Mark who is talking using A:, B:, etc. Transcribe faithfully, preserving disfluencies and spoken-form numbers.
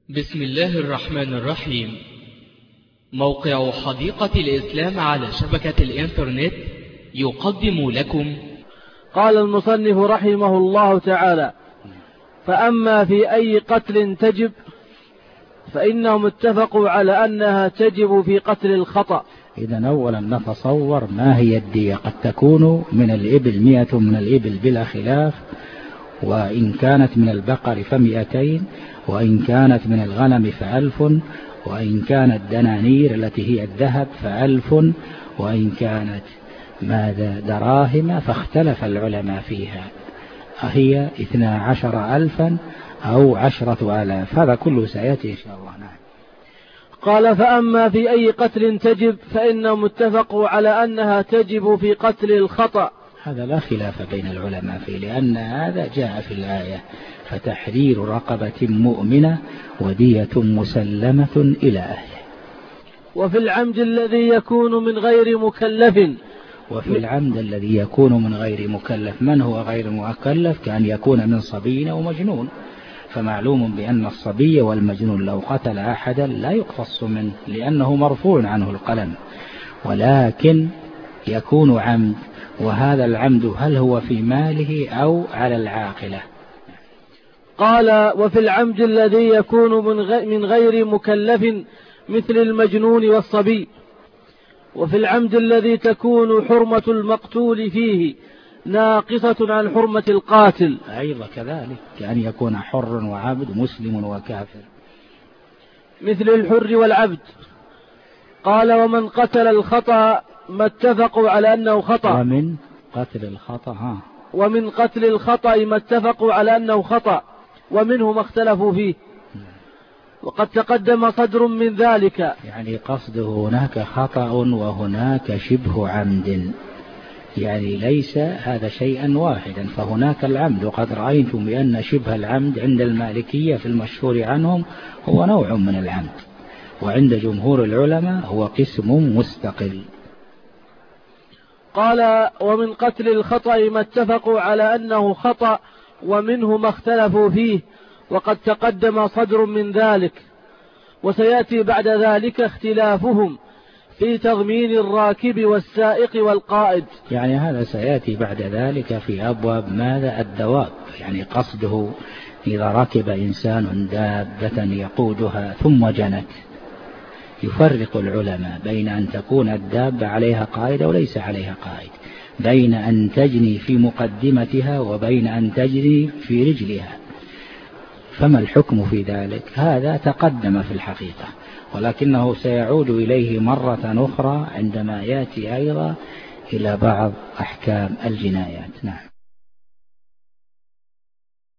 A: بسم الله الرحمن الرحيم. موقع حديقة الإسلام على شبكة الإنترنت يقدم لكم.
B: قال المصنف رحمه الله تعالى: فأما في أي قتل تجب فإنهم اتفقوا على أنها تجب في قتل الخطأ.
C: إذن أولا نتصور ما هي الدية. قد تكون من الإبل مئة من الإبل بلا خلاف، وإن كانت من البقر فمئتين، وإن كانت من الغنم فألف، وإن كانت دنانير التي هي الذهب فألف، وإن كانت ماذا دراهم، فاختلف العلماء فيها، أهي اثنا عشر ألفا أو عشرة آلاف. هذا كله سيأتي إن شاء الله. نعم.
B: قال: فأما في أي قتل تجب فإنهم اتفقوا على أنها تجب في قتل الخطأ.
C: هذا لا خلاف بين العلماء فيه، لأن هذا جاء في الآية: فتحرير رقبة مؤمنة ودية مسلمة إلى أهله.
B: وفي العمد الذي يكون من غير مكلف.
C: وفي العمد الذي يكون من غير مكلف، من هو غير مكلف؟ كان يكون من صبي أو مجنون، فمعلوم بأن الصبي والمجنون لو قتل أحدا لا يقتص منه لأنه مرفوع عنه القلم، ولكن يكون عمد، وهذا العمد هل هو في ماله أو على العاقلة؟
B: قال: وفي العمد الذي يكون من غير مكلف مثل المجنون والصبي. وفي العمد الذي تكون حرمة المقتول فيه ناقصة عن حرمة القاتل
C: أيضا كذلك، كأن يكون حر وعبد، مسلم وكافر،
B: مثل الحر والعبد. قال: ومن قتل الخطأ ما اتفقوا على أنه خطأ.
C: ومن قتل الخطأ ها.
B: ومن قتل الخطأ ما اتفقوا على أنه خطأ، ومنه ما اختلفوا فيه، وقد تقدم صدر من ذلك.
C: يعني قصده هناك خطأ وهناك شبه عمد، يعني ليس هذا شيئا واحدا، فهناك العمد، وقد رأيتم بأن شبه العمد عند المالكية في المشهور عنهم هو نوع من العمد، وعند جمهور العلماء هو قسم مستقل.
B: قال: ومن قتل الخطأ ما اتفقوا على أنه خطأ، ومنه ما اختلفوا فيه، وقد تقدم صدر من ذلك، وسيأتي بعد ذلك اختلافهم في تضمين الراكب والسائق والقائد.
C: يعني هذا سيأتي بعد ذلك في أبواب ماذا؟ الدواب. يعني قصده إذا ركب إنسان دابة يقودها ثم جنت، يفرق العلماء بين أن تكون الدابة عليها قائد أو ليس عليها قائد، بين أن تجني في مقدمتها وبين أن تجري في رجلها، فما الحكم في ذلك؟ هذا تقدم في الحقيقة، ولكنه سيعود إليه مرة أخرى عندما يأتي أيضا إلى بعض أحكام الجنايات. نعم.